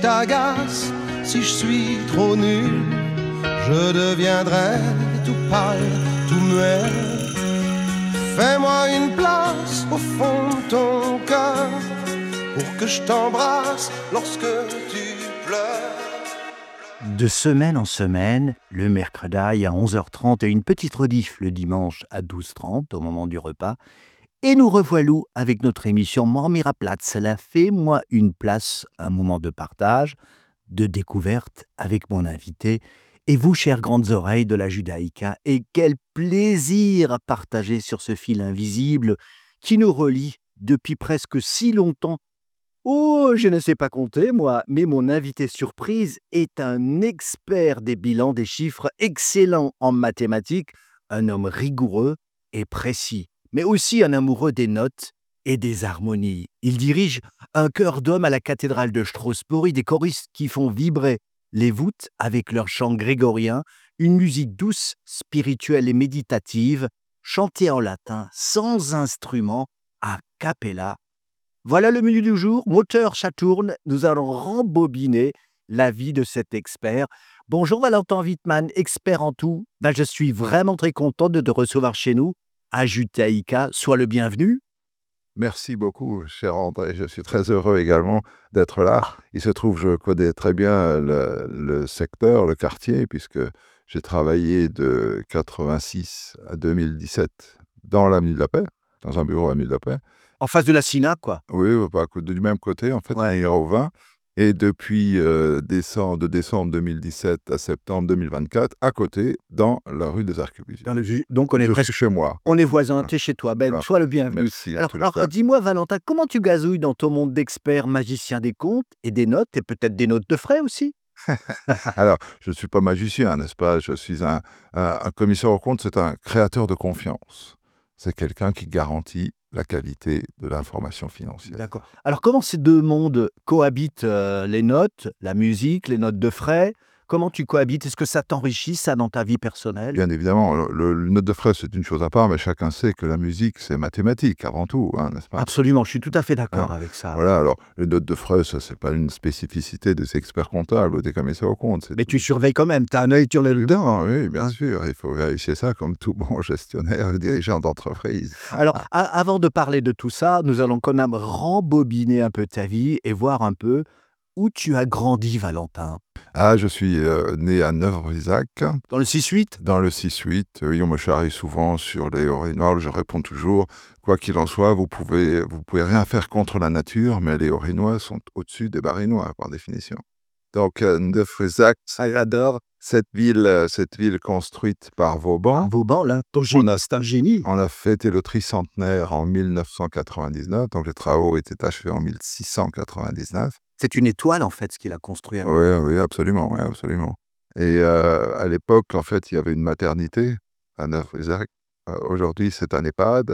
t'agace, si je suis trop nul, je deviendrai tout pâle, tout muet. Fais-moi une place au fond de ton cœur pour que je t'embrasse lorsque tu pleures. De semaine en semaine, le mercredi à 11h30 et une petite rediff le dimanche à 12h30 au moment du repas. Et nous revoilà avec notre émission Marmiraplatz. Cela fait, moi, une place, un moment de partage, de découverte avec mon invité. Et vous, chères grandes oreilles de la Judaïka, et quel plaisir à partager sur ce fil invisible qui nous relie depuis presque si longtemps. Oh, je ne sais pas compter, moi, mais mon invité surprise est un expert des bilans, des chiffres, excellent en mathématiques, un homme rigoureux et précis, mais aussi un amoureux des notes et des harmonies. Il dirige un chœur d'hommes à la cathédrale de Strasbourg, des choristes qui font vibrer les voûtes avec leur chant grégorien, une musique douce, spirituelle et méditative, chantée en latin, sans instrument, a cappella. Voilà le menu du jour. Moteur Chatourne, nous allons rembobiner la vie de cet expert. Bonjour Valentin Wittmann, expert en tout. Je suis vraiment très content de te recevoir chez nous à Judaïka. Sois le bienvenu. Merci beaucoup, cher André. Je suis très heureux également d'être là. Il se trouve que je connais très bien le secteur, le quartier, puisque j'ai travaillé de 86 à 2017 dans l'avenue de la Paix, dans un bureau à l'avenue de la Paix. En face de la Sina, quoi. Oui, du même côté, en fait, Ouais. au 20. Et depuis de décembre 2017 à septembre 2024, à côté, dans la rue des Arquebusiers. Donc on est Je presque suis chez moi. On est voisins, tu es chez toi. Voilà. Sois le bienvenu. Merci. Alors dis-moi Valentin, comment tu gazouilles dans ton monde d'expert magicien des comptes et des notes, et peut-être des notes de frais aussi? Alors, je ne suis pas magicien, n'est-ce pas? Je suis un commissaire aux comptes, c'est un créateur de confiance. C'est quelqu'un qui garantit la qualité de l'information financière. D'accord. Alors comment ces deux mondes cohabitent, les notes, la musique, les notes de frais? Comment tu cohabites? Est-ce que ça t'enrichit, ça, dans ta vie personnelle? Bien évidemment, le note de frais, c'est une chose à part, mais chacun sait que la musique, c'est mathématique avant tout, n'est-ce pas? Absolument, je suis tout à fait d'accord Alors, avec ça. Voilà, alors, les notes de frais, ça, c'est pas une spécificité des experts comptables ou des commissaires aux comptes. Mais tu surveilles quand même, tu as un œil sur les Non, oui, bien sûr, il faut vérifier ça comme tout bon gestionnaire et dirigeant d'entreprise. Alors, avant de parler de tout ça, nous allons quand même rembobiner un peu ta vie et voir un peu où tu as grandi, Valentin. Ah, je suis né à Neuvre-Isaac, Dans le 6-8? dans le 6-8. Oui, on me charrie souvent sur les Orinois. Je réponds toujours, quoi qu'il en soit, vous pouvez rien faire contre la nature, mais les Orinois sont au-dessus des Barinois, par définition. Donc, Neuvre-Isaac, j'adore cette ville construite par Vauban. Vauban, là, ton génie, c'est un génie. On a fêté le tricentenaire en 1999, donc les travaux étaient achevés en 1699. C'est une étoile, en fait, ce qu'il a construit. Oui, absolument, oui, absolument. Et à l'époque, en fait, il y avait une maternité à Neuvre-Isaac. Aujourd'hui, c'est un EHPAD.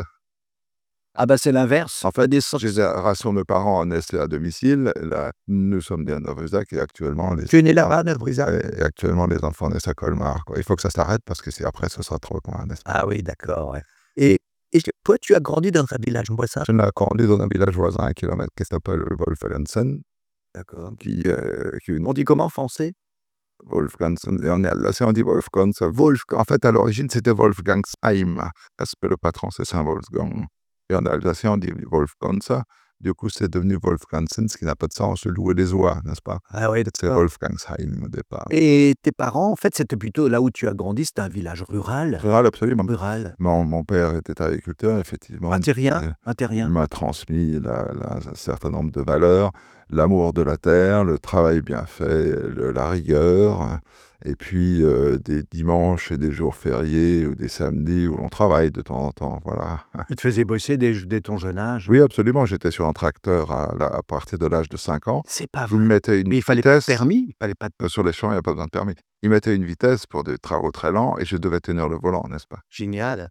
Ah bah c'est l'inverse. En fait, génération de parents naissent à domicile. Là, nous sommes nés à Neuvre-Isaac et actuellement... Tu es né là-bas, à Neuvre-Isaac? Et actuellement, les enfants naissent à Colmar, quoi. Il faut que ça s'arrête parce que après, ce sera trop loin, n'est-ce pas? Ah oui, d'accord, ouais. Et toi, tu as grandi dans un village voisin? Je n'ai grandi dans un village voisin à 1 kilomètre qui s'appelle Wolfgansen. D'accord. Qui est une... On dit comment en français? Wolfgansen. Et en Alsacien, on dit Wolfgansen. En fait, à l'origine, c'était Wolfgangsheim, parce que le patron, c'est Saint-Wolfgang. Et en Alsacien, on dit Wolfgansa. Du coup, c'est devenu Wolfgansen, ce qui n'a pas de sens, se louer des oies, n'est-ce pas? Ah oui, C'est Wolfgangsheim au départ. Et tes parents, en fait, c'était plutôt là où tu as grandi, c'était un village rural? Rural, absolument. Rural. Mon père était agriculteur, effectivement. Un terrien? Il m'a transmis un certain nombre de valeurs, l'amour de la terre, le travail bien fait, la rigueur, et puis des dimanches et des jours fériés ou des samedis où l'on travaille de temps en temps, voilà. Tu te faisais bosser dès ton jeune âge? Oui, absolument, j'étais sur un tracteur à partir de l'âge de 5 ans. C'est pas Vous vrai. me mettez une Mais il fallait pas de vitesse. permis? Il fallait pas de... Sur les champs, il n'y a pas besoin de permis. Il mettait une vitesse pour des travaux très lents et je devais tenir le volant, n'est-ce pas? Génial.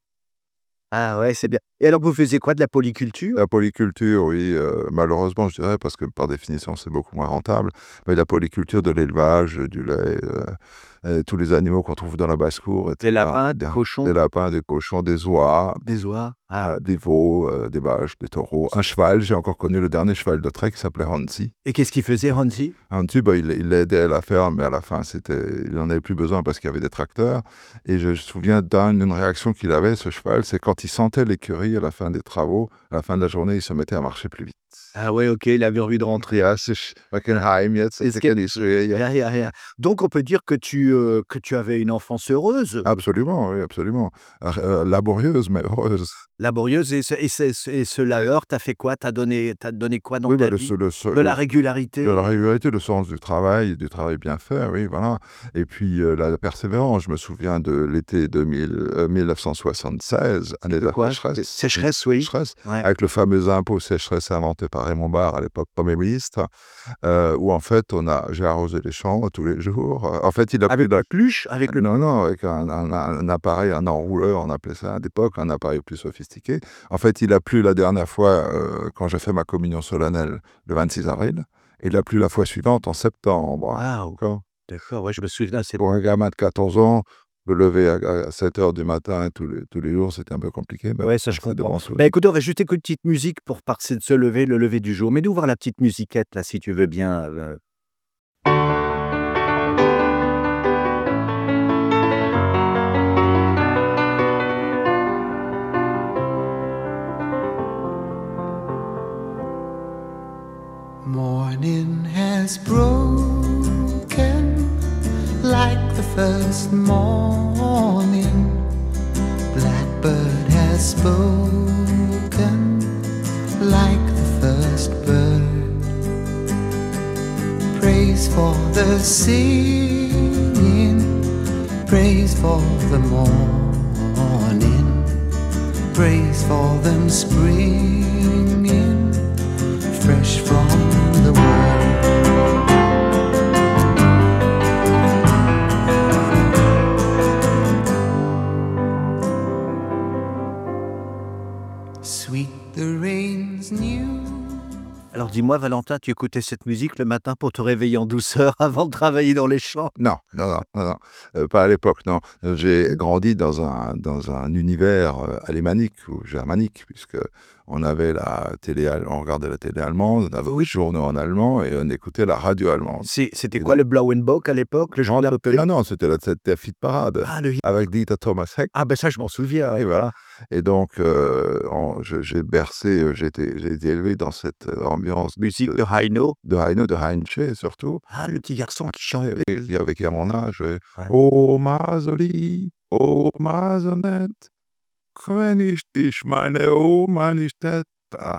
Ah ouais, c'est bien. Et alors, vous faisiez quoi, de la polyculture? La polyculture, oui, malheureusement, je dirais, parce que par définition, c'est beaucoup moins rentable. Mais la polyculture, de l'élevage, du lait, tous les animaux qu'on trouve dans la basse-cour, Des etc. lapins, des cochons, Des lapins, des cochons, des oies, des oies. Ah. des veaux, des vaches, des taureaux. Un cheval, j'ai encore connu le dernier cheval de trait qui s'appelait Hansi. Et qu'est-ce qu'il faisait, Hansi? Hansi, il l'aidait à la ferme, mais à la fin, il n'en avait plus besoin parce qu'il y avait des tracteurs. Et je me souviens d'une réaction qu'il avait, ce cheval, c'est quand il sentait l'écurie à la fin des travaux, à la fin de la journée, il se mettait à marcher plus vite. Ah ouais, ok, il avait envie de rentrer. Ja, es ist Wackenheim jetzt, Est-ce que- Rien. Donc on peut dire que tu avais une enfance heureuse, Absolument, oui, absolument. Laborieuse, mais heureuse. laborieuse, et ce labeur t'a fait quoi? T'a donné quoi dans Oui, ta bah, vie? De la régularité? de la régularité, le sens du travail bien fait, oui, voilà. Et puis la persévérance. Je me souviens de l'été 1976, année de la Quoi? sécheresse. Sécheresse, oui. Sécheresse, Ouais. avec le fameux impôt sécheresse inventé par Raymond Barre, à l'époque Premier ministre, où en fait, j'ai arrosé les champs tous les jours. En fait, il a Avec plu la pluche? Avec le... Non, avec un appareil, un enrouleur, on appelait ça à l'époque, un appareil plus sophistiqué. En fait, il a plu la dernière fois quand j'ai fait ma communion solennelle le 26 avril. Et il a plu la fois suivante en septembre. Waouh! D'accord, ouais, je me souviens, c'est... Pour un gamin de 14 ans, me lever à 7 heures du matin tous les jours, c'était un peu compliqué. Mais Ouais, ça je c'est de comprends. bons souvenirs. Bah, écoute, on va juste écouter une petite musique pour passer de se lever, le lever du jour. Mets-nous voir la petite musiquette là, si tu veux bien. Morning has broken like the first morning. Blackbird has spoken like the first bird. Praise for the singing, praise for the morning, praise for them springing fresh from the world. Sweet the rain's new. Alors dis-moi, Valentin, tu écoutais cette musique le matin pour te réveiller en douceur avant de travailler dans les champs? Non, pas à l'époque, non. J'ai grandi dans un univers alémanique ou germanique, puisque on avait on regardait la télé allemande, on avait les journaux en allemand et on écoutait la radio allemande. C'était quoi le Blauenbock à l'époque? Le journal un peu... Non, c'était la hit parade Ah, le hit. avec Dieter Thomas Heck. Ah ben ça, je m'en souviens. Et voilà. Et donc, j'ai bercé, j'ai été élevé dans cette ambiance Musique de Heino. de Heinze surtout. Ah, le petit garçon qui chante. Il y avait à mon âge. Ouais. Oh Masoli, oh Masonet, wenn ich dich meine Oma nicht hätte. Ah,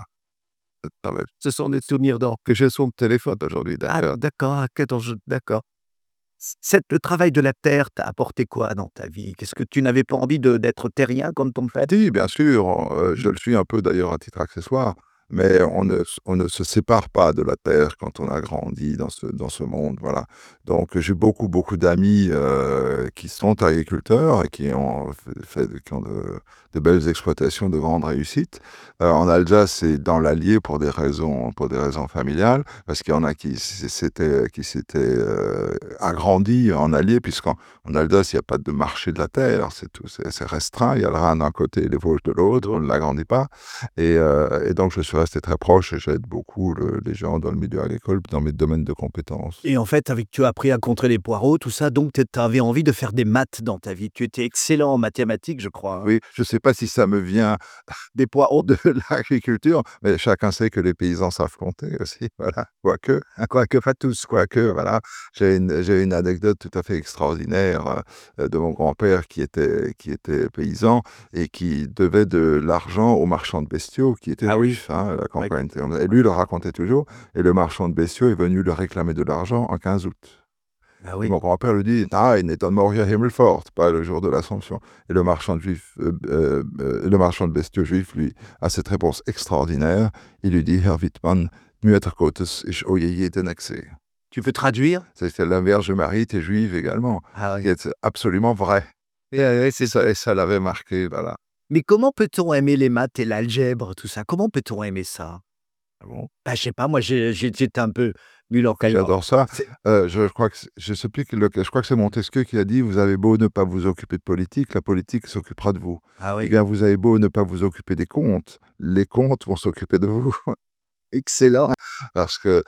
Ce sont des souvenirs d'or. que j'ai son téléphone aujourd'hui, Ah, d'ailleurs. d'accord, d'accord. Le travail de la terre t'a apporté quoi dans ta vie? Qu'est-ce que tu n'avais pas envie d'être terrien comme ton père? Si, bien sûr, je le suis un peu d'ailleurs à titre accessoire, mais on ne se sépare pas de la terre quand on a grandi dans ce monde, voilà. Donc j'ai beaucoup d'amis qui sont agriculteurs et qui ont de belles exploitations de grande réussite. En Alsace, c'est dans l'Allier pour des raisons familiales, parce qu'il y en a qui s'étaient agrandis en Allier, puisqu'en Alsace, il n'y a pas de marché de la terre, c'est restreint, il y a le Rhin d'un côté et les Vosges de l'autre, on ne l'agrandit pas. Et donc, je suis resté très proche et j'aide beaucoup les gens dans le milieu agricole, dans mes domaines de compétences. Et en fait, tu as appris à compter les poireaux, tout ça, donc tu avais envie de faire des maths dans ta vie. Tu étais excellent en mathématiques, je crois. Oui, je ne sais pas si ça me vient des poireaux de l'agriculture, mais chacun sait que les paysans savent compter aussi, voilà. Quoique, pas tous, voilà. J'ai une anecdote tout à fait extraordinaire de mon grand-père qui était paysan et qui devait de l'argent au marchand de bestiaux qui était riche, la campagne. Et lui le racontait toujours, et le marchand de bestiaux est venu le réclamer de l'argent en 15 août. Ah oui. Mon grand-père lui dit: Nein, est Morgen Himmelfort, pas le jour de l'Assomption. Et le marchand de bestiaux juif, lui, a cette réponse extraordinaire. Il lui dit: Herr Wittmann, Mutter Gottes ist o jeden Achse. Tu veux traduire? C'est la Vierge Marie était juive également. Ah oui. C'est absolument vrai. Et ça l'avait marqué, voilà. Mais comment peut-on aimer les maths et l'algèbre, tout ça? Comment peut-on aimer ça? Ah bon? Bah, je sais pas, moi j'étais un peu Bulle en cailloux. J'adore ça. C'est Je crois que je sais plus je crois que c'est Montesquieu qui a dit: «Vous avez beau ne pas vous occuper de politique, la politique s'occupera de vous». ah Eh oui, bien, vous avez beau ne pas vous occuper des comptes, les comptes vont s'occuper de vous. excellent. Parce que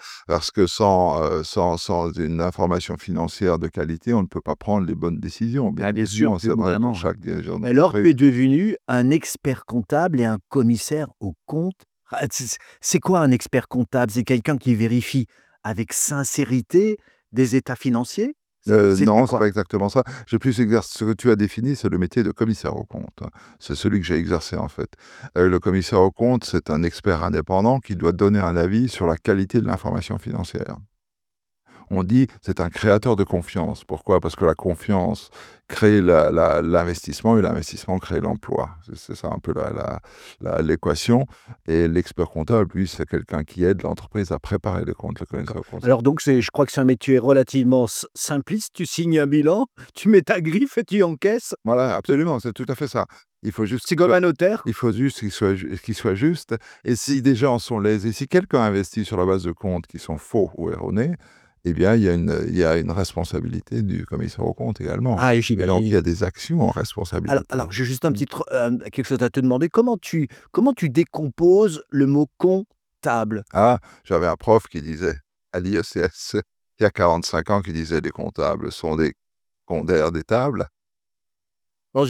sans une information financière de qualité, on ne peut pas prendre les bonnes décisions, bien Ah bien sûr, évidemment. C'est vrai évidemment. pour chaque dirigeant Alors tu d'entreprise. es devenu un expert comptable et un commissaire aux comptes. Ah, c'est quoi un expert comptable? C'est quelqu'un qui vérifie avec sincérité des états financiers? C'était Non, c'est quoi? pas exactement ça. J'ai plus exercé ce que tu as défini, c'est le métier de commissaire aux comptes, hein. C'est celui que j'ai exercé, en fait. Le commissaire aux comptes, c'est un expert indépendant qui doit donner un avis sur la qualité de l'information financière. On dit c'est un créateur de confiance. Pourquoi? Parce que la confiance crée l'investissement et l'investissement crée l'emploi. C'est ça un peu l'équation. Et l'expert comptable, lui, c'est quelqu'un qui aide l'entreprise à préparer les comptes, le commissaire aux comptes. Alors donc je crois que c'est un métier relativement simpliste. Tu signes un bilan, tu mets ta griffe et tu encaisses. Voilà, absolument, c'est tout à fait ça. Il faut juste C'est comme un notaire. il faut juste qu'il soit juste. Et si des gens sont lésés, si quelqu'un investit sur la base de comptes qui sont faux ou erronés, eh bien, il y a une responsabilité du commissaire aux comptes également. Ah, Et donc, il y j'imagine. a des actions en Alors responsabilité. alors j'ai juste un petit quelque chose à te demander. Comment tu décomposes le mot comptable? Ah, j'avais un prof qui disait, à l'IECS, il y a 45 ans, qui disait: «Les comptables sont des condères des tables». Bon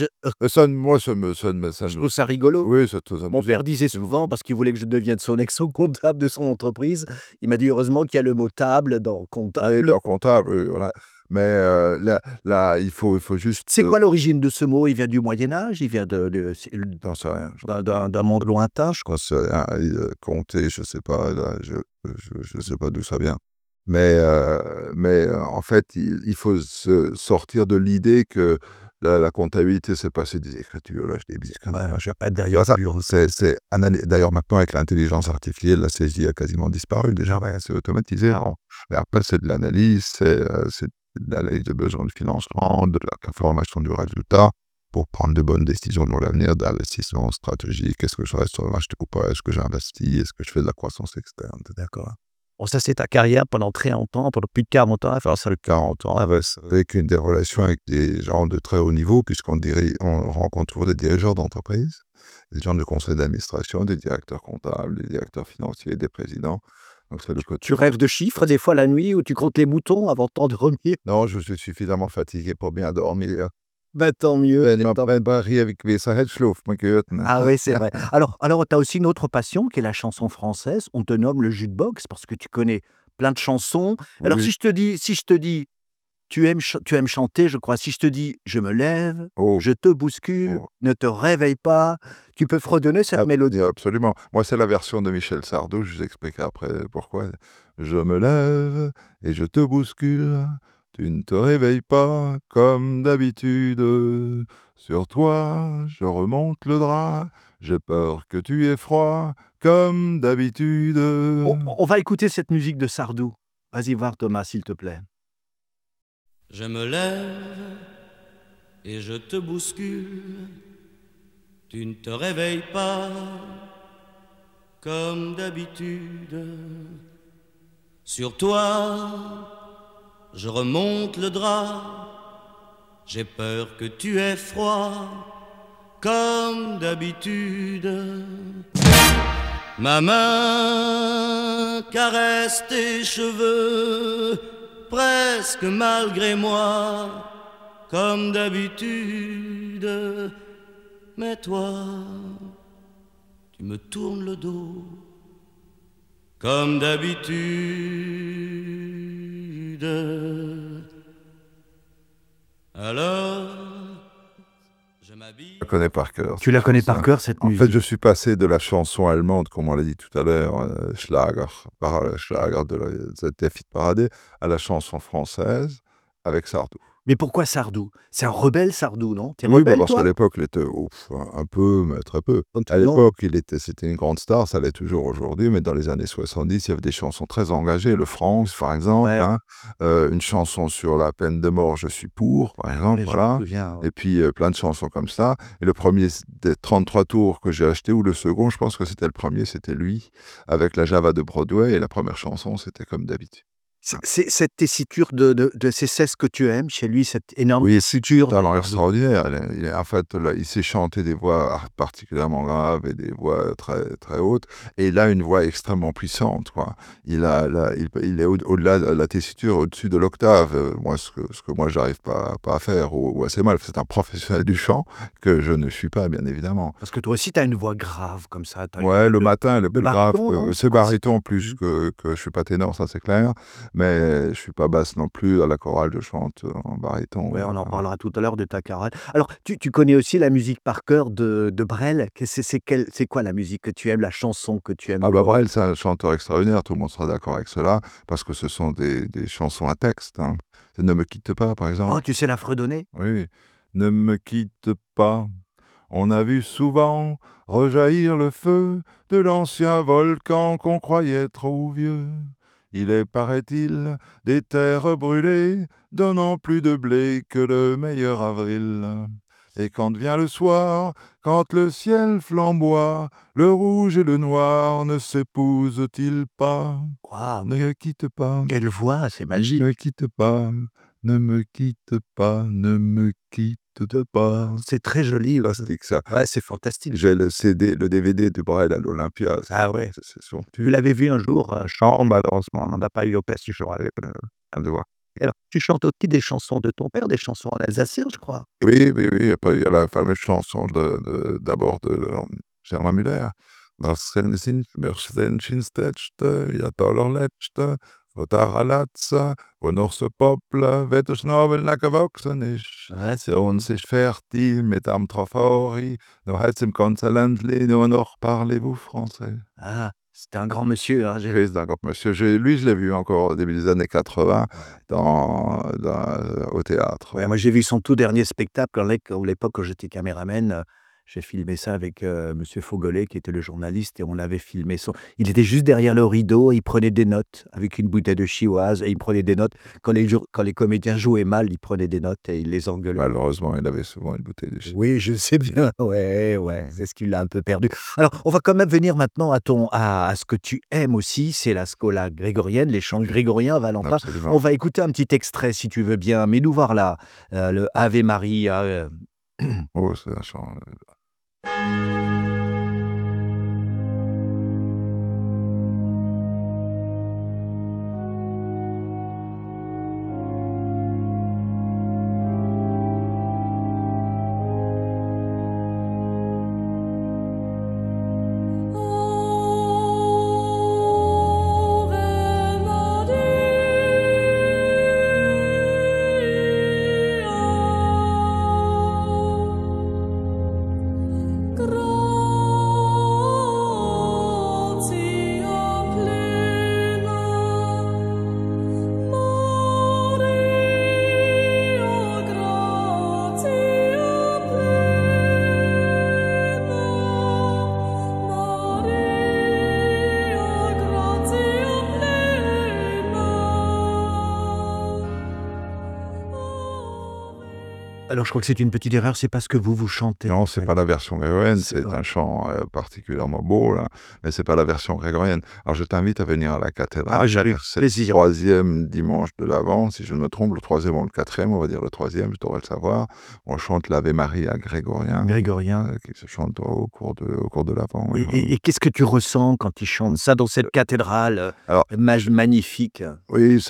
Ça je me trouve ça rigolo. oui, ça me Mon père disait souvent, parce qu'il voulait que je devienne son ex-comptable de son entreprise, il m'a dit: «Heureusement qu'il y a le mot table dans ah oui, comptable». leur comptable, oui, voilà. Mais là, il faut juste, C'est quoi l'origine de ce mot? Il vient du Moyen Âge? Il vient de c'est j'en sais rien. d'un monde lointain, je crois? J'en sais rien, compter, je sais pas, là, je sais pas d'où ça vient. Mais en fait, il faut se sortir de l'idée que la comptabilité, c'est passer des écritures, là, je dis des Ouais, conneries. je vais pas être Tu vois derrière ça? lui. C'est d'ailleurs, maintenant, avec l'intelligence artificielle, la saisie a quasiment disparu. Déjà, ouais, c'est automatisé avant. Mais après, c'est de l'analyse, c'est de l'analyse de besoins de financement, de la formation du résultat pour prendre de bonnes décisions dans l'avenir d'investissement stratégique. Est-ce que je reste sur le marché ou pas? Est-ce que j'investis? Est-ce que je fais de la croissance externe? D'accord. Bon, ça, c'est ta carrière pendant très longtemps, pendant plus de 40 ans à faire ça. 40 ans, avec des relations avec des gens de très haut niveau, on rencontre toujours des dirigeants d'entreprise, des gens de conseil d'administration, des directeurs comptables, des directeurs financiers, des présidents. Donc c'est le Tu côté. rêves de chiffres des fois la nuit où tu comptes les moutons avant de t'endormir? Non, je suis suffisamment fatigué pour bien dormir. Bah, tant mieux. Wenn man préparé avec ça schläft man gut, ne? Ah oui, c'est vrai. Alors tu as aussi une autre passion qui est la chanson française. On te nomme le jukebox parce que tu connais plein de chansons. Alors Oui. si je te dis tu aimes chanter, je crois. Si je te dis: «Je me lève, Oh, je te bouscule, oh. ne te réveille pas», tu peux fredonner cette mélodie? Absolument. Moi, c'est la version de Michel Sardou, je vous expliquerai après pourquoi. Je me lève et je te bouscule, tu ne te réveilles pas comme d'habitude. Sur toi, je remonte le drap, j'ai peur que tu aies froid comme d'habitude. On va écouter cette musique de Sardou. Vas-y voir Thomas, s'il te plaît. Je me lève et je te bouscule, tu ne te réveilles pas comme d'habitude. Sur toi, je remonte le drap, j'ai peur que tu aies froid comme d'habitude. Ma main caresse tes cheveux, presque malgré moi, comme d'habitude. Mais toi, tu me tournes le dos, comme d'habitude. Alors, je m'habille. Je la connais par cœur. Tu la cette connais chanson. par cœur cette En musique? fait, je suis passé de la chanson allemande, comme on l'a dit tout à l'heure, Schlager, Schlager de c'était Hit Parade, à la chanson française avec Sardou. Mais pourquoi Sardou? C'est un rebelle Sardou, non? Tu es Oui, bah, rebelle parce qu'à toi? l'époque, il était un peu, mais très peu. À Non. l'époque, c'était une grande star, ça l'est toujours aujourd'hui, mais dans les années 70, il y avait des chansons très engagées. Le France, par exemple, Ouais, hein, une chanson sur la peine de mort, je suis pour, par exemple, ouais, je me voilà. souviens, ouais. Et puis, plein de chansons comme ça. Et le premier des 33 tours que j'ai acheté, ou le second, je pense que c'était le premier, c'était lui, avec la Java de Broadway, et la première chanson, c'était Comme d'habitude. C'est cette tessiture de ces 16 que tu aimes chez lui, cette énorme Oui, tessiture. talent extraordinaire. En fait, là, il sait chanter des voix particulièrement graves et des voix très, très hautes. Et il a une voix extrêmement puissante, quoi. Il est au-delà de la tessiture, au-dessus de l'octave. Moi, ce que moi, j'arrive pas à faire, ou assez mal. C'est un professionnel du chant que je ne suis pas, bien évidemment. Parce que toi aussi, tu as une voix grave comme ça. Ouais, le matin, elle est plus grave. baryton, non? C'est baryton plus que je suis pas ténor, ça c'est clair. Mais je suis pas basse non plus. À la chorale, je chante en baryton. Ouais, on en parlera tout à l'heure de ta chorale. Alors, tu connais aussi la musique par cœur de Brel? C'est quoi la musique que tu aimes, la chanson que tu aimes? Ah bah Brel, c'est un chanteur extraordinaire, tout le monde sera d'accord avec cela, parce que ce sont des chansons à texte. Hein. Ne me quitte pas, par exemple. Oh, tu sais la fredonner? Oui. Ne me quitte pas. On a vu souvent rejaillir le feu de l'ancien volcan qu'on croyait trop vieux. Il est, paraît-il, des terres brûlées, donnant plus de blé que le meilleur avril. Et quand vient le soir, quand le ciel flamboie, le rouge et le noir ne s'épousent-ils pas? Waouh, Ne me quitte pas, quelle voix, c'est magique. ne me quitte pas, ne me quitte pas, ne me quitte pas. C'est très joli. Ouais, Fantastique ça. ouais, c'est fantastique. J'ai le CD, le DVD de Brel à l'Olympia. Ah ouais. C'est son Tu tube. l'avais vu un jour, Chant, malheureusement, on n'a pas eu l'occasion de voir. et alors, tu chantes aussi des chansons de ton père, des chansons en alsacien, je crois? Oui, oui, oui. Après, il y a la fameuse chanson d'abord de Germain Müller. Was sind Mercedensstädte, ja toller Letzte, wo Taralatza, wo noch so Popple, wie der Schnabel nicht gewachsen ist. Ouais, Für uns ist fertig mit am Trafori, noch hat's im ganzen Ländli nur noch parlez-vous français. Ah, c'était un grand monsieur, hein, j'ai Oui, c'est un grand monsieur. Lui, je l'ai vu encore au début des années 80 au théâtre. ouais, moi j'ai vu son tout dernier spectacle à l'époque où j'étais caméraman, j'ai filmé ça avec, monsieur Fogolet qui était le journaliste et on avait filmé il était juste derrière le rideau, il prenait des notes avec une bouteille de chihuahua et il prenait des notes. Quand les comédiens jouaient mal, il prenait des notes et il les engueulait. Malheureusement, il avait souvent une bouteille de Oui, je sais bien, ouais, c'est ce qui l'a un peu perdu. Alors, on va quand même venir maintenant à ce que tu aimes aussi, c'est la scola grégorienne, les chants grégoriens, Valentin. Absolument. On va écouter un petit extrait si tu veux bien, mais nous voir là, le Ave Maria, Oh, c'est un chant. alors je crois que c'est une petite erreur, c'est pas ce que vous chantez. Non, c'est pas la version grégorienne, C'est c'est vrai. un chant particulièrement beau, là, mais c'est pas la version grégorienne. Alors je t'invite à venir à la cathédrale. Ah, j'arrive, C'est plaisir. le 3e dimanche de l'Avent, si je ne me trompe, le 3e ou le 4e, on va dire le 3e, je devrais le savoir. On chante l'Ave Maria grégorien, Grégorien. qui se chante au cours de l'Avent. Oui, Et qu'est-ce que tu ressens quand ils chantent ça dans cette cathédrale, Alors- magnifique? Oui,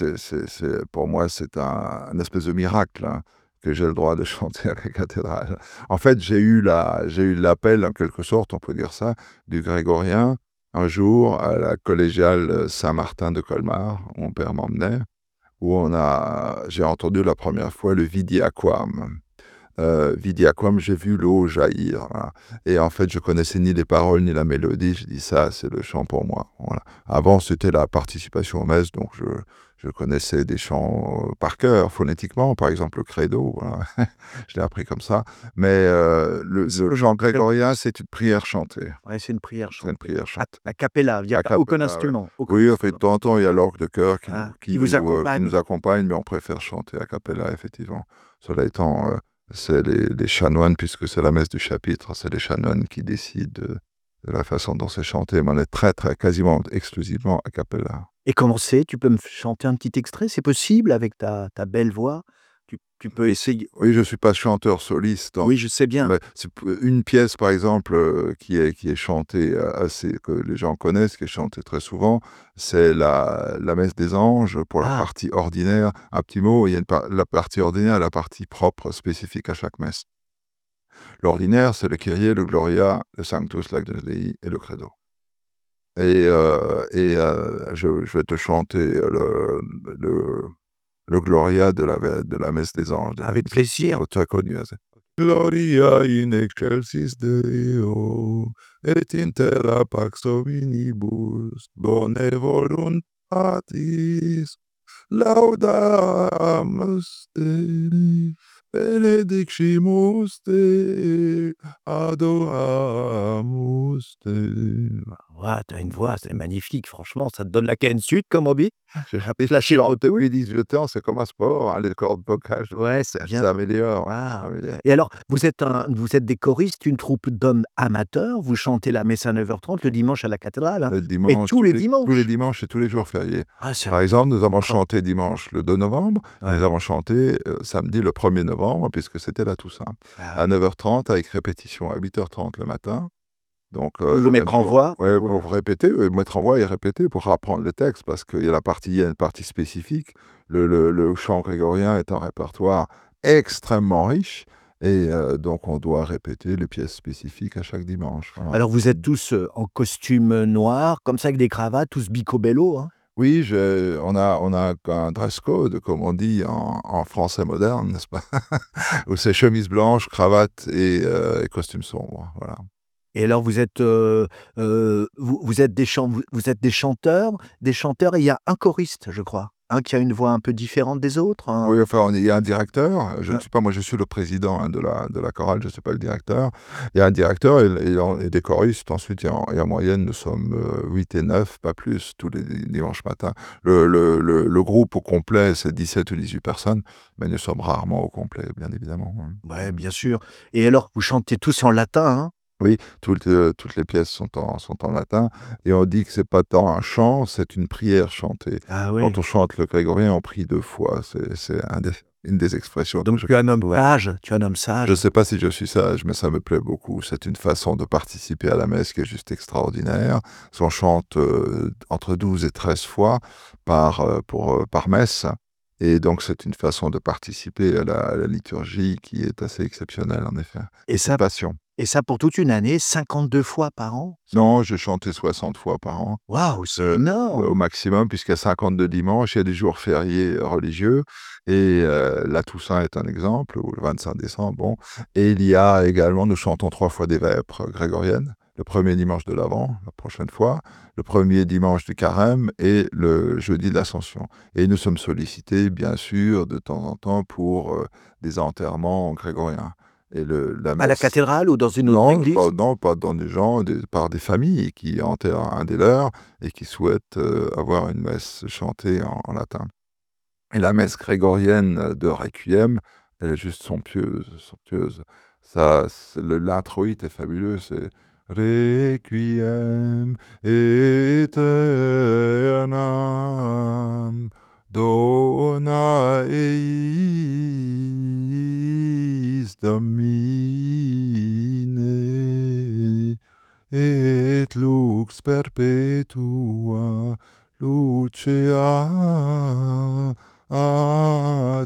pour moi, c'est un espèce de miracle, hein, que j'ai le droit de chanter à la cathédrale. En fait, j'ai eu l'appel, en quelque sorte, on peut dire ça, du grégorien, un jour, à la collégiale Saint-Martin de Colmar, où mon père m'emmenait, où j'ai entendu la première fois le Vidi Aquam. Vidi Aquam, j'ai vu l'eau jaillir. Voilà. Et en fait, je connaissais ni les paroles ni la mélodie. Je dis ça, c'est le chant pour moi. Voilà. Avant, c'était la participation aux messes, donc je connaissais des chants par cœur, phonétiquement, par exemple le credo. Voilà. Je l'ai appris comme ça. Mais le chant grégorien, c'est une prière chantée. Ouais, c'est une prière C'est chantée. une prière chantée. A cappella, il y a A cappella, aucun ouais. instrument. Aucun Oui, en fait, de instrument. temps en temps, il y a l'orgue de chœur Qui vous accompagne. qui nous accompagne, mais on préfère chanter a cappella, effectivement. Cela étant, c'est les chanoines, puisque c'est la messe du chapitre, c'est les chanoines qui décident de la façon dont c'est chanté, mais on est très, très, quasiment exclusivement a cappella. Et comment c'est? Tu peux me chanter un petit extrait? C'est possible avec ta belle voix? Tu peux essayer? Oui, je ne suis pas chanteur soliste, donc Oui, je sais bien. mais c'est p une pièce, par exemple, qui est chantée, assez que les gens connaissent, qui est chantée très souvent, c'est la Messe des anges pour la Ah! partie ordinaire. Un petit mot, il y a la partie ordinaire et la partie propre spécifique à chaque messe. L'ordinaire, c'est le Kyrie, le Gloria, le Sanctus, l'Agnus Dei et le Credo. Je vais te chanter le le Gloria de la messe des anges. Avec plaisir. Tu as connu, hein, ça. Gloria in excelsis Deo, et in terra pax hominibus, bone voluntatis, laudamus Dei, benedictimus Dei, adoramus Dei. Ouah, tu as une voix, c'est magnifique, franchement, ça te donne la canne sud, comme on dit. J'ai appris la chanter, oui, 18 ans, c'est comme un sport, hein, les cordes vocales, Ouais, c'est bien. ça améliore, ça Waouh! améliore. Et alors, vous êtes des choristes, une troupe d'hommes amateurs, vous chantez la messe à 9h30 le dimanche à la cathédrale, hein? Le Mais dimanche, tous les tous les dimanches? dimanches et tous les jours fériés. Ah, c'est Par exemple, nous avons encore chanté dimanche le 2 novembre, ouais. nous avons chanté, samedi le 1er novembre, puisque c'était la Toussaint, Ah, à 9h30 avec répétition à 8h30 le matin. Donc, pour vous mettre en voix? ouais, pour répéter, mettre en voix et répéter pour apprendre le texte, parce qu'il y a il y a une partie spécifique. Le chant grégorien est un répertoire extrêmement riche et donc on doit répéter les pièces spécifiques à chaque dimanche, voilà. Alors vous êtes tous, en costume, noir, comme ça avec des cravates, tous bicobello, hein? Oui, on a un dress code, comme on dit en français moderne, n'est-ce pas? Où c'est chemise blanche, cravate et costume sombre, voilà. Et alors vous êtes, vous êtes vous êtes des chanteurs et il y a un choriste, je crois, un qui a une voix un peu différente des autres, un Oui, enfin, il y a un directeur, je ne un suis pas moi, je suis le président, hein, de la chorale, je ne suis pas le directeur. Il y a un directeur et des choristes. Ensuite, il y a en moyenne, nous sommes, 8 et 9, pas plus, tous les dimanches matins. Le groupe au complet, c'est 17 ou 18 personnes, mais nous sommes rarement au complet, bien évidemment, hein. ouais, bien sûr. Et alors vous chantez tous en latin, hein? Oui, toutes les pièces sont en latin et on dit que c'est pas tant un chant, c'est une prière chantée. Ah oui. Quand on chante le grégorien, on prie 2 fois, c'est une des expressions que Donc je tu es un homme sage, tu es un homme sage. Je sais pas si je suis sage, mais ça me plaît beaucoup. C'est une façon de participer à la messe qui est juste extraordinaire. On chante, entre 12 et 13 fois par messe et donc c'est une façon de participer à la liturgie qui est assez exceptionnelle, en effet. Et C'est une ça passion. et ça pour toute une année, 52 fois par an? Non, j'ai chanté 60 fois par an. Waouh, c'est Au énorme! maximum, puisqu'il y a 52 dimanches, il y a des jours fériés religieux et la Toussaint est un exemple, ou le 25 décembre, bon. Et il y a également, nous chantons 3 fois des vêpres grégoriennes, le premier dimanche de l'Avent, la prochaine fois, le premier dimanche du Carême et le jeudi de l'Ascension. Et nous sommes sollicités, bien sûr, de temps en temps pour des enterrements grégoriens. Et la À la messe cathédrale ou dans une autre non, église? pas dans des gens, par des familles qui enterrent un des leurs et qui souhaitent, avoir une messe chantée en latin. Et la messe grégorienne de Requiem, elle est juste somptueuse, somptueuse. Ça, l'introïte est fabuleux, c'est Requiem aeternam dona eis Domine et lux perpetua lucea a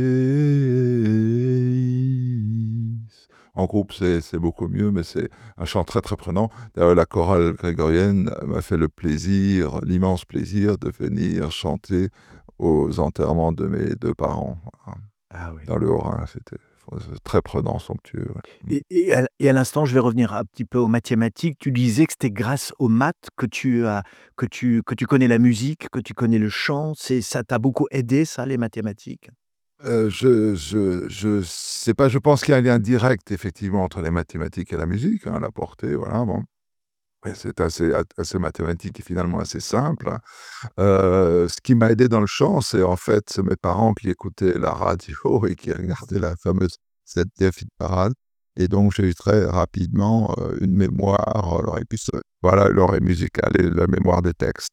teis. En groupe, c'est beaucoup mieux, mais c'est un chant très, très prenant. D'ailleurs, la chorale grégorienne m'a fait le plaisir, l'immense plaisir de venir chanter aux enterrements de mes 2 parents, voilà, Ah oui. dans le Haut-Rhin. C'était très prenant, somptueux, ouais. Et à l'instant, je vais revenir un petit peu aux mathématiques. Tu disais que c'était grâce aux maths que tu connais la musique, que tu connais le chant. Ça t'a beaucoup aidé ça, les mathématiques? Je sais pas, je pense qu'il y a un lien direct effectivement entre les mathématiques et la musique, hein, la portée, voilà, bon. Et c'est assez mathématique et finalement assez simple, hein. Ce qui m'a aidé dans le chant, c'est mes parents qui écoutaient la radio et qui regardaient la fameuse ZDF Hit Parade et donc j'ai eu très rapidement, une mémoire, l'oreille musicale et la mémoire des textes, hein.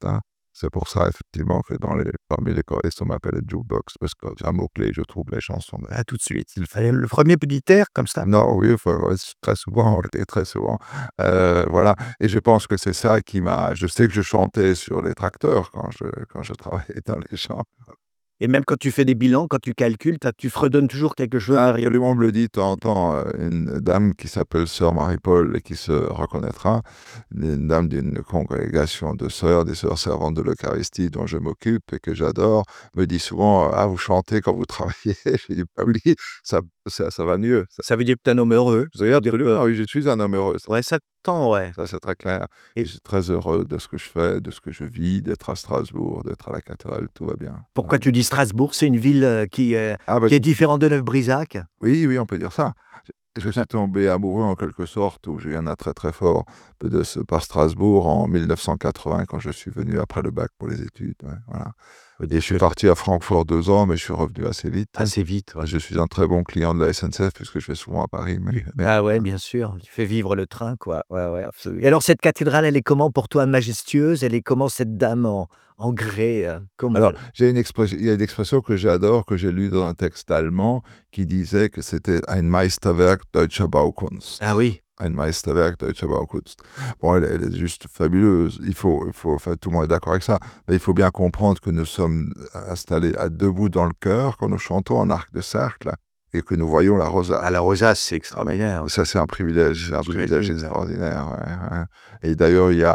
C'est pour ça, effectivement, que parmi les choristes, on m'appelle le jukebox, parce que j'ai un mot-clé, je trouve les chansons. Ah, tout de suite. Il fallait le premier petit air comme ça. Non, oui, ouais, très souvent, et très souvent. Voilà. Et je pense que c'est ça qui m'a. Je sais que je chantais sur les tracteurs quand je travaillais dans les champs. Et même quand tu fais des bilans, quand tu calcules, tu fredonnes toujours quelque chose. On me le dit de temps en temps, une dame qui s'appelle Sœur Marie-Paul et qui se reconnaîtra, une dame d'une congrégation de sœurs, des sœurs servantes de l'Eucharistie dont je m'occupe et que j'adore, me dit souvent « Ah, vous chantez quand vous travaillez ?» Je dis « Bah oui, ça va mieux. » Ça veut dire que tu es un homme heureux. Vous allez dire « Ah oui, je suis un homme heureux. » Ouais, ça tend, ouais. Ça, c'est très clair. Et- Et je suis très heureux de ce que je fais, de ce que je vis, d'être à Strasbourg, d'être à la cathédrale, tout va bien. Pourquoi tu dis Strasbourg? C'est une ville qui Ah, bah, est différente de Neuf-Brisac. oui, on peut dire ça. Je suis tombé amoureux en quelque sorte, où j'ai eu un attrait très fort par Strasbourg en 1980, quand je suis venu après le bac pour les études. Ouais, voilà. Et je suis parti à Francfort 2 ans, mais je suis revenu assez vite. Assez vite. Ouais. Je suis un très bon client de la SNCF, puisque je vais souvent à Paris. Ah ouais, bien sûr. Tu fais vivre le train, quoi. Ouais, absolument. Et alors, cette cathédrale, elle est comment pour toi, majestueuse? Elle est comment, cette dame en grès comment Alors, il y a une expression que j'adore, que j'ai lue dans un texte allemand, qui disait que c'était ein Meisterwerk deutscher Baukunst. Ah oui. Ein Meisterwerk deutscher Baukunst. Bon, elle est juste fabuleuse. Enfin, tout le monde est d'accord avec ça. Mais il faut bien comprendre que nous sommes installés à debout dans le chœur quand nous chantons en arc de cercle et que nous voyons la rosace. À la rosace, c'est extraordinaire. Ça, c'est un privilège extraordinaire. Ouais. Et d'ailleurs, il y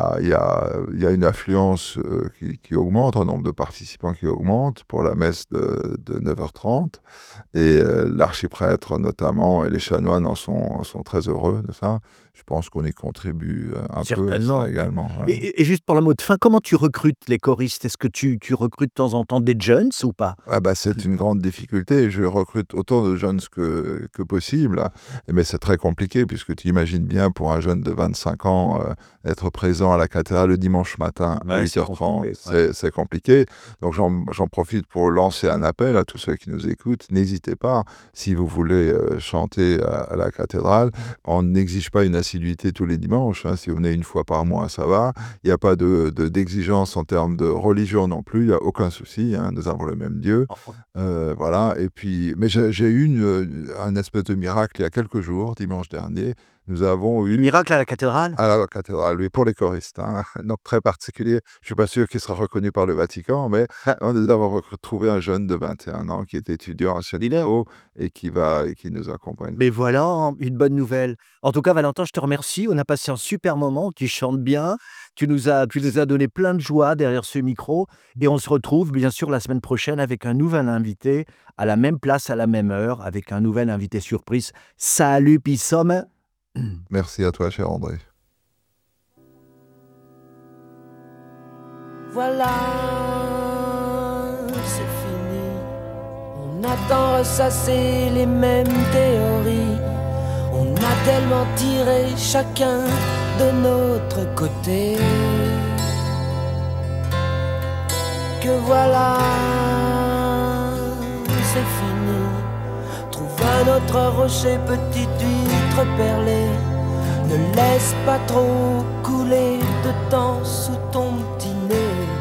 a une affluence qui augmente, un nombre de participants qui augmente pour la messe de 9h30. Et l'archiprêtre, notamment, et les chanoines sont très heureux de ça. Je pense qu'on y contribue un peu ça également. Ouais. Et juste pour le mot de fin, comment tu recrutes les choristes? Est-ce que tu recrutes de temps en temps des jeunes ou pas? Ah bah, c'est une grande difficulté. Je recrute autant de jeunes que possible. Mais c'est très compliqué, puisque tu imagines bien, pour un jeune de 25 ans, être présent à la cathédrale le dimanche matin à 8h30, c'est compliqué. Donc j'en profite pour lancer un appel à tous ceux qui nous écoutent. N'hésitez pas, si vous voulez chanter à la cathédrale. On n'exige pas une assiduité tous les dimanches. Si vous venez une fois par mois, ça va. Il n'y a pas d'exigence en termes de religion non plus. Il n'y a aucun souci. Nous avons le même Dieu. Voilà. Et puis, mais j'ai eu un espèce de miracle il y a quelques jours, dimanche dernier. Nous avons eu... Miracle à la cathédrale? À la cathédrale, oui, pour les choristes. Donc, très particulier. Je ne suis pas sûr qu'il sera reconnu par le Vatican, mais nous avons retrouvé un jeune de 21 ans qui est étudiant à Château et qui nous accompagne. Mais voilà, une bonne nouvelle. En tout cas, Valentin, je te remercie. On a passé un super moment. Tu chantes bien. Tu nous as donné plein de joie derrière ce micro. Et on se retrouve, bien sûr, la semaine prochaine avec un nouvel invité, à la même place, à la même heure, avec un nouvel invité surprise. Salut, Pissom. Merci à toi, cher André. Voilà, c'est fini. On a tant ressassé les mêmes théories. On a tellement tiré chacun de notre côté que voilà, c'est fini. Trouve un autre rocher, petite huître perlée. Ne laisse pas trop couler de temps sous ton petit nez.